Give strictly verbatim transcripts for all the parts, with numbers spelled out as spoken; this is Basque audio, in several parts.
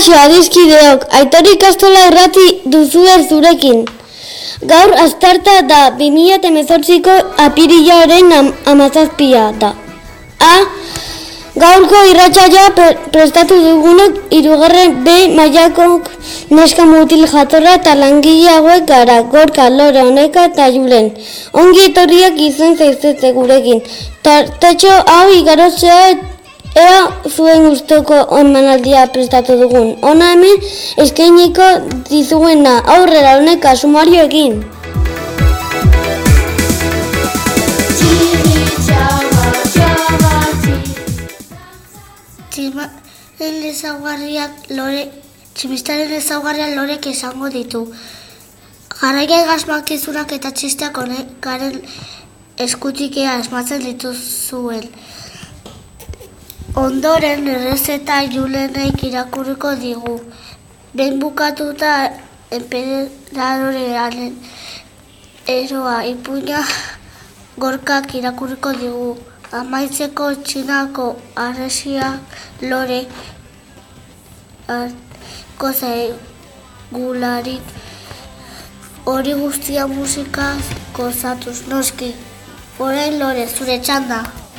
Kaixo, adiskideok, Aitor ikastola irrati duzue zurekin. Gaur Astarta da bi mila hemezortziko apirilaren hamazazpia da. A. Gaurko irratsaioa prestatu dugunok hirugarren B mailako neska mutil jatorra eta langile hauek gara, Gorka, Lore, Oneka eta Julen. Ongi etorriak izan zaizete gurekin. Tartetxo hau igarotzea ea zuen gustoko onmanaldia prestatu dugun. Hona hemen eskainiko dizuena, aurrera Oneka, sumarioekin. Tximistaren ezaugarriak lore, tximistaren ezaugarriak lorek esango ditu. Jarraian asmakizunak eta txisteak honekaren eskutikea asmatzen dituzuen. Ondoren errezeta Julenek irakurriko digu. Behin bukatuta enperadorearen eroa ipuina Gorkak irakurriko digu. Amaitzeko Txinako harresiak Lore kozagularik hori guztia musikaz gozatuz noski. Orain Lore, zure txanda.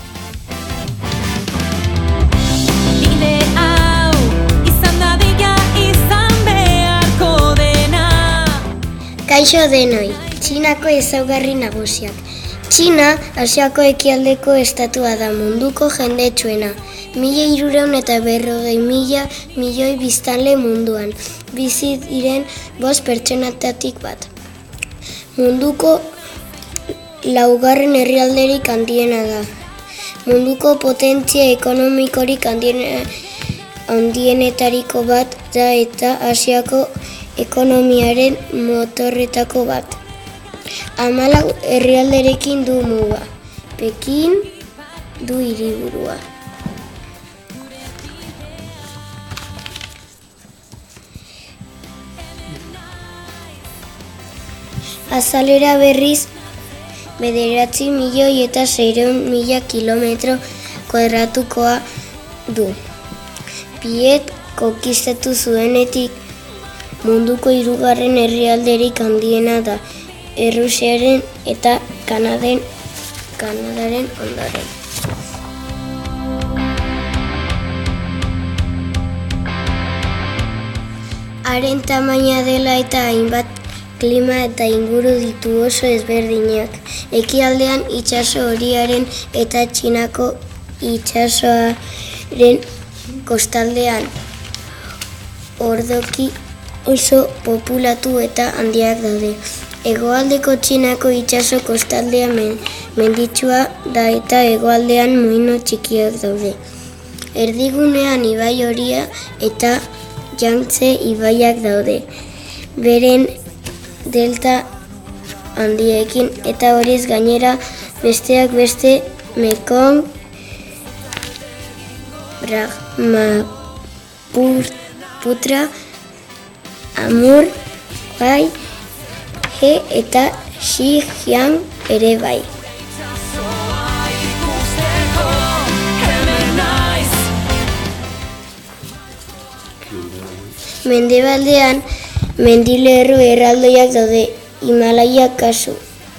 Bide hau izan dadila izan beharko dena. Kaixo denoi, Txinako ezaugarri nagusiak. Txina, Asiako ekialdeko estatua da, munduko jendetsuena. Mila hirurehun eta berrogei mila milioi biztanle munduan. Bizi diren bost pertsonetatik bat. Munduko laugarren herrialderik handiena da. Munduko potentzia ekonomikorik handienetariko bat da eta Asiako ekonomiaren motorretako bat. Hamalau herrialderekin du muga. Pekin du hiriburua. Azalera berriz bederatzi milioi eta seiehun mila kilometro kuadratukoa du. Biek konkistatu zuenetik munduko hirugarren herrialderik handiena da. Errusiaren eta Kanaden, Kanadaren ondoren. Haren tamaina dela eta hainbat klima eta inguru ditu oso ezberdinak. Ekialdean itsaso horiaren eta Txinako itsasoaren kostaldean ordoki oso populatu eta handiak daude. Hegoaldeko Txinako itsaso kostaldea menditsua da eta hegoaldean muino txikiak daude. Erdigunean ibai horia eta Yangtze ibaiak daude. Beren delta handiekin eta horiz gainera besteak beste Mekong, Brahmaputra, Amur, bai, He eta Xinjiang ere bai. Mendebaldean mendilerro erraldoiak daude, Himalaiak kasu.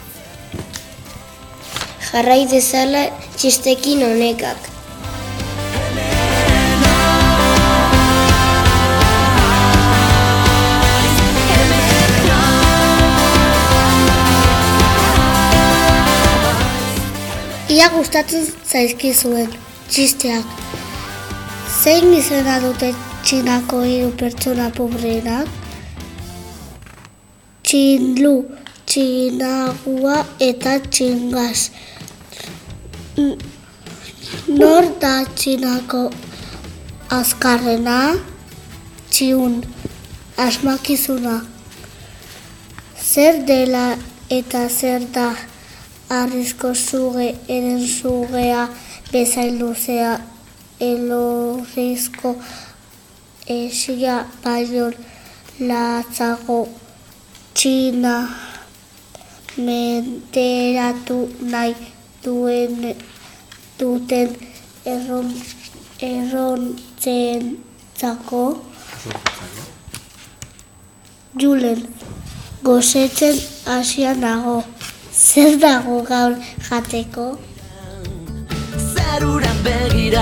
Jarrai dezala txistekin honekak. Ia gustatzen zaizkizuen txisteak. Zein izena dute Txinako hiru pertsona pobreenak? Txinlu, Txinagua eta Txingaz. Nor da Txinako azkarrena? Txiun, asmakizuna. Zer dela eta zer da harrizko zuge eren zugea bezain luzea elorrizko esia baino latzago Txina menderatu nahi duen duten erron, errontzentzako Julen, gozetzen hasia nago. Zer dago gaur jateko? Zerura begira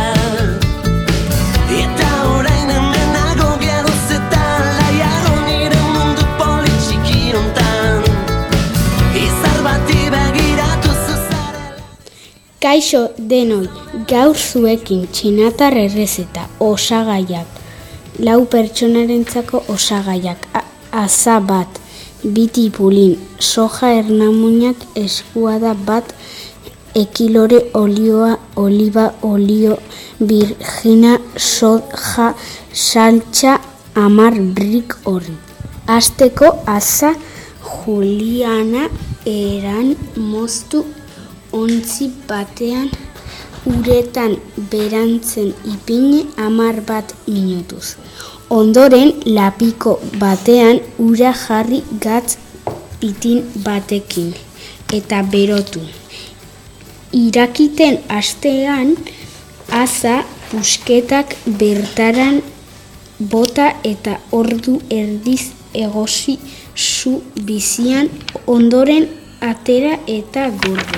eta orain hemen nago geroz eta laiago nire mundu politxiki hontan izar bati begiratu zuzarela. Kaixo denoi, gaur zuekin txinatar errezeta osagaiak, lau pertsonarentzako osagaiak, aza bat, bitipulin, soja ernamuinak, eskuada bat, ekilore olioa, oliba olio, virgina, soja, saltxa, amar brik horri. Azteko aza Juliana eran moztu ontzi batean uretan berantzen ipine amar bat minutuz. Ondoren lapiko batean ura jarri gatz pitin batekin eta berotu. Irakiten astean aza pusketak bertaran bota eta ordu erdiz egosi zu bizian, ondoren atera eta gorde.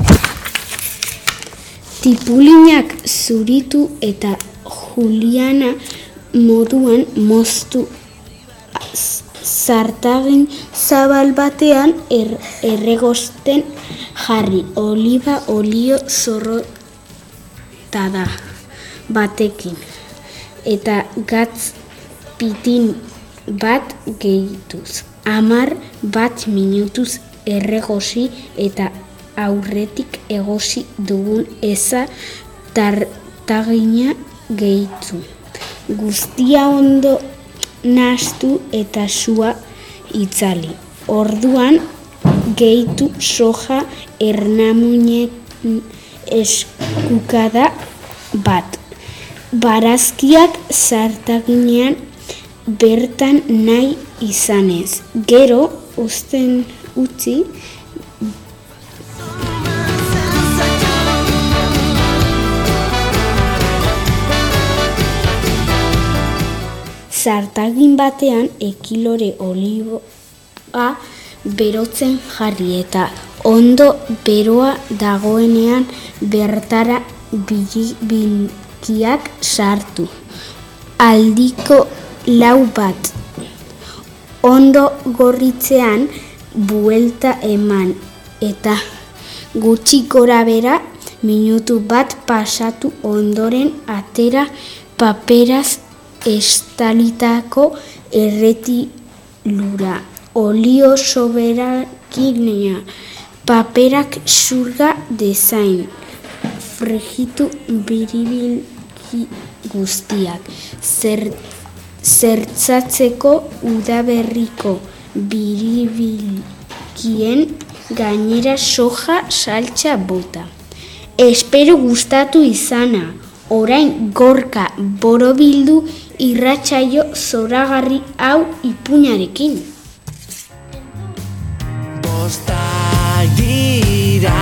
Tipulinak zuritu eta Juliana moduan moztu zartagin zabal batean er, erregosten jarri oliba olio zorrotada batekin eta gatz pitin bat gehituz. Amar bat minutuz erregosi eta aurretik egosi dugun eza tartagina gehitu. Guztia ondo nahastu eta sua itzali. Orduan gehitu soja ernamuinek eskukada bat. Barazkiak zartaginean bertan nahi izanez. Gero uzten utzi zartagin batean ekilore oliboa berotzen jarri eta ondo beroa dagoenean bertara bilkiak sartu. Aldiko lau bat. Ondo gorritzean buelta eman eta gutxi gora bera minutu bat pasatu ondoren atera paperaz estalitako erretilura. Olio soberakinea paperak zurga dezain. Frigitu biribilki guztiak. Zer, zertzatzeko udaberriko biribilkien gainera soja saltxa bota. Espero gustatu izana. Orain gorka borobildu irratsaio zoragarri hau ipuinarekin. Bostak dira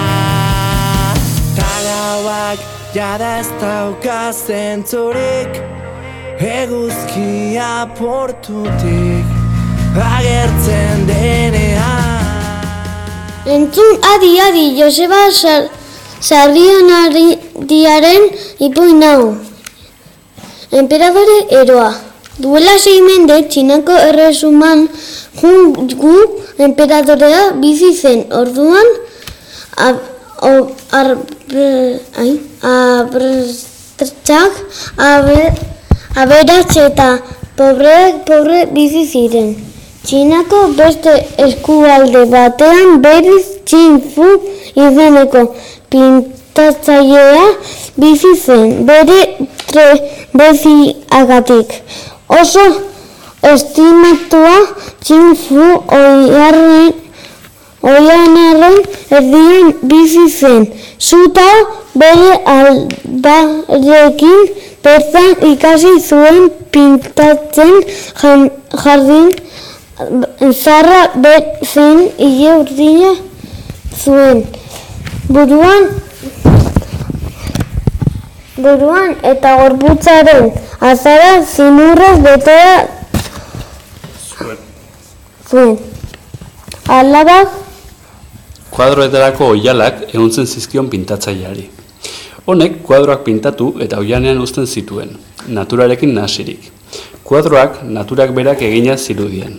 tagauak jada ez dauka zentzurik eguzkia portutik agertzen denean. Entzun adi adi Joseba Sarrianardiaren ipuin hau. Enperadore eroa. Duela sei mende Txinako erresuman gu enperadorea bizi zen. Orduan abertzak aberats eta pobreek pobre bizi ziren. Txinako beste eskualde batean berriz Qin Fu izeneko pintatzailea bizi zen, bere trebeziagatik. Oso estimatua Qin Fu oianaren erdian bizi zen. Zutao bere albarekin bertan ikasi zuen pintatzen jardin zarra zen ile urdina zuen. Buruan buruan eta gorputzaren azara zinurrez betea zuen. Alabak Kuadroetarako oihalak ehuntzen zizkion pintatzaileari. Honek kuadroak pintatu eta oihanean uzten zituen, naturarekin nahasirik. Kuadroak naturak berak egina zirudien.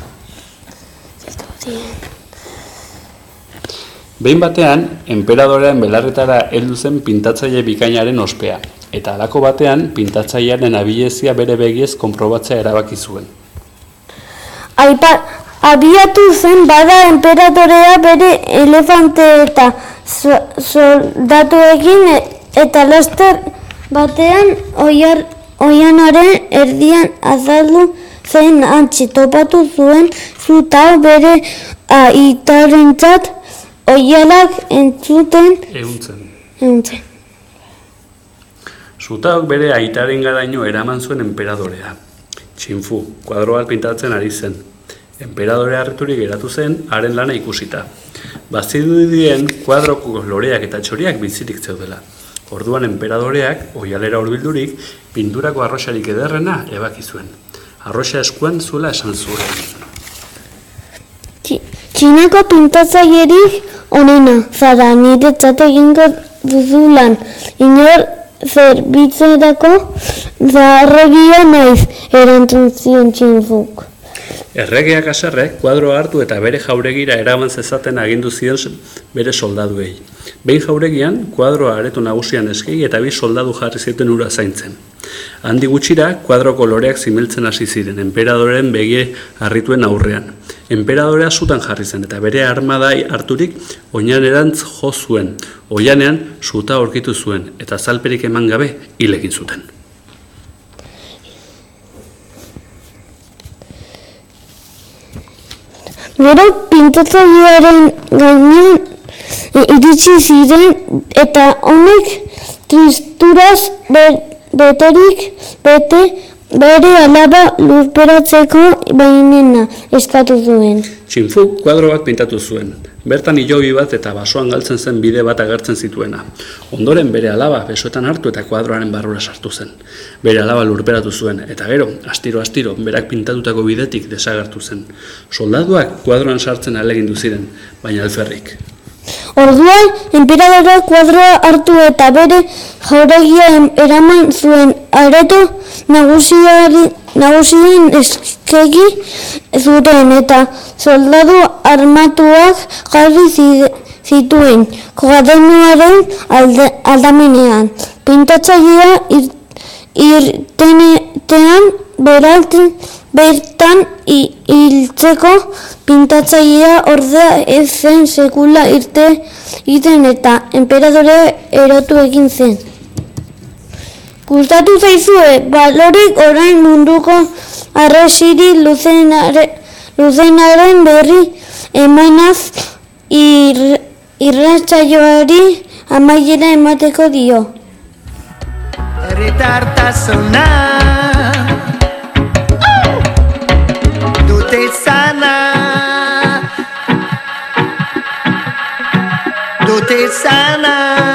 Behin batean, enperadorean belarretara heldu zen pintatzaile bikainaren ospea, eta halako batean pintatzailearen abilezia bere begiez konprobatzea erabaki zuen. Aipa, abiatu zen bada enperadorea bere elefante eta so, soldatuekin eta laster batean oiar, oianaren erdian azaldu zen antxe topatu zuen zuta bere aitarentzat oialak entzuten Ehuntzen. ehuntzen. Zutaok bere aitaren garaino eraman zuen enperadorea. Txinfu, kuadroa pintatzen ari zen. Enperadorea harriturik geratu zen, haren lana ikusita. Bazirudien kuadroko loreak eta txoriak bizirik zeudela. Orduan enperadoreak, oialera hurbildurik, pinturako arroxarik ederrena ebaki zuen. Arroxa eskuan zuela esan zuen. Txinako pintatzailerik onena, zara niretzat egingo duzu lan. Inor zerbitzerako zaharregia naiz, erantzun zion Txinfuk. Erregeak haserrek kuadroa hartu eta bere jauregira eraman zezaten agindu zion bere soldaduei. Behin jauregian, kuadroa areto nagusian eskei eta bi soldadu jarri zuten ura zaintzen. Handi gutxira, kuadroko loreak zimiltzen hasi ziren, enperadoren begie harrituen aurrean. Enperadorea zutan jarri zen eta bere armadai harturik oinanerantz jo zuen. Oianean, zuta aurkitu zuen eta zalperik eman gabe hil egin zuten. Gero pintatzailearen gainean iritsi ziren eta honek tristuraz beterik bete bere alaba lurperatzeko baimena eskatu zuen. Txinfuk kuadro bat pintatu zuen. Bertan hilobi bat eta basoan galtzen zen bide bat agertzen zituena. Ondoren bere alaba besoetan hartu eta kuadroaren barrura sartu zen. Bere alaba lurperatu zuen, eta gero, astiro-astiro, berak pintatutako bidetik desagertu zen. Soldaduak kuadroan sartzen ahalegindu ziren, baina alferrik. Orduan, enperadoreak kuadroa hartu eta bere jauregia eraman zuen areto nagusien eskegi zuten eta soldadu armatuak jarri zituen kuadernoaren aldamenean. Pintatzailea irtenean bertan hiltzeko pintatzailea ordea ez zen sekula irte iten eta enperadorea erotu egin zen. Gustatu zaizue, balorik orain munduko arrasiri luzenaren berri emanaz ir, irratsaioari amaiera emateko dio. Herritartasuna dute sana dute sana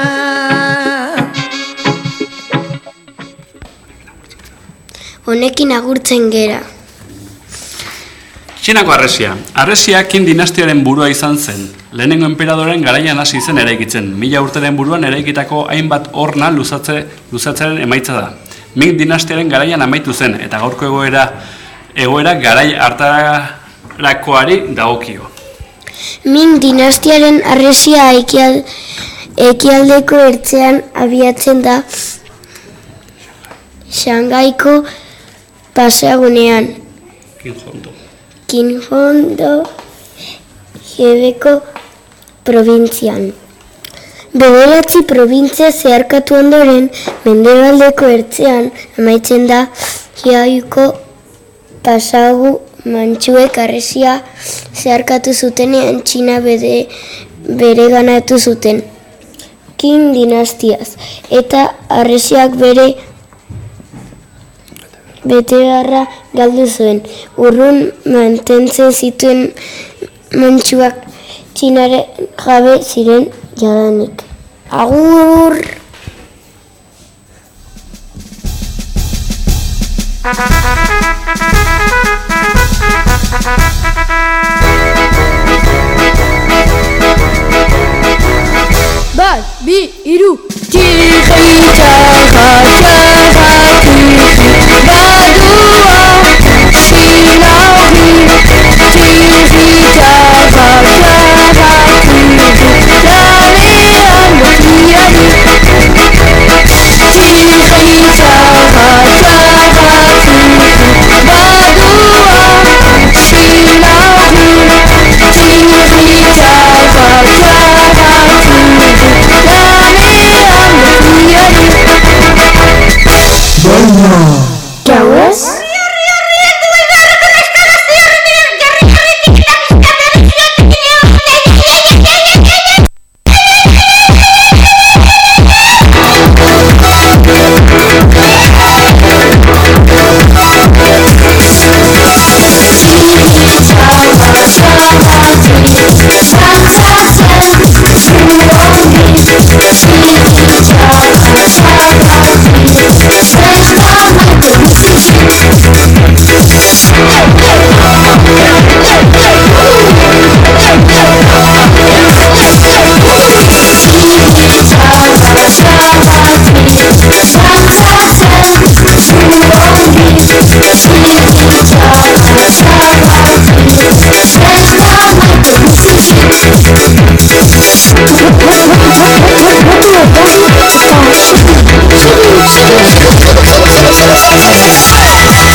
Honekin agurtzen gera. Txinako arresia. Arresia Qin dinastiaren burua izan zen. Lehenengo enperadoren garaian hasi zen eraikitzen. Mila urteren buruan eraikitako hainbat horna luzatze, luzatzearen emaitza da. Ming dinastiaren garaian amaitu zen, eta gaurko egoera, egoera garai hartarakoari dagokio. Ming dinastiaren arresia ekial, ekialdeko ertzean abiatzen da Shangaiko paseagunean. Qinhondo. Qinhondo Hebeko probintzian. Bederatzi probintzia zeharkatu ondoren, mendebaldeko ertzean amaitzen da Hiaiko pasagu mantxuek arresia zeharkatu zutenean Txina bere, bere ganatu zuten. Qin dinastiaz eta arresiak bere betegarra galdu zuen. Urrun mantentzen zituen mantxuak Txinaren jabe ziren jadanik. Agur! Bat, bi, iru. Txiki txaka txaka txiki badua sinaugi. Txiki txaka txaka txiki lanean lokiari. Txiki txaka txaka txiki badua sinaugi. Txiki txaka txaka Gauez? Thank you.